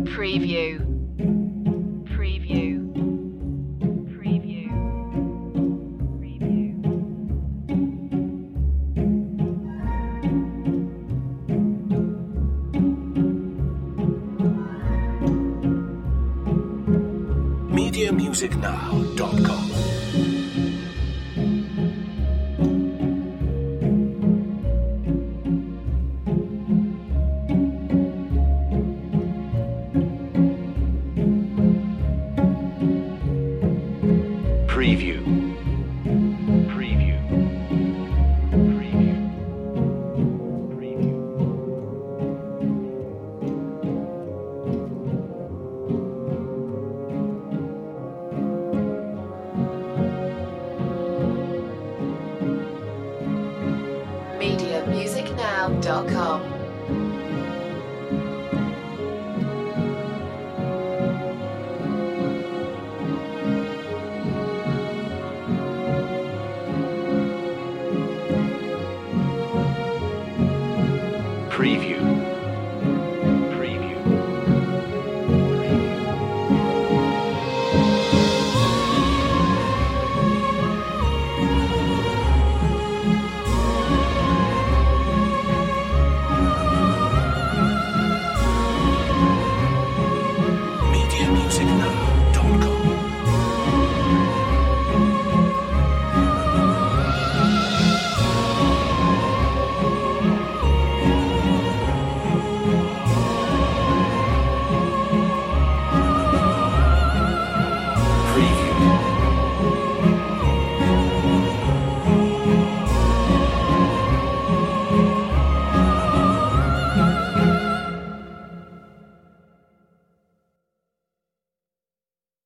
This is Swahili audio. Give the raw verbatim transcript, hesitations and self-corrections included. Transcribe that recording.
Preview. Preview. Preview. Preview. media music now dot com Preview. Preview. Preview. Preview. media music now dot com. Preview. Preview. Media Music Now.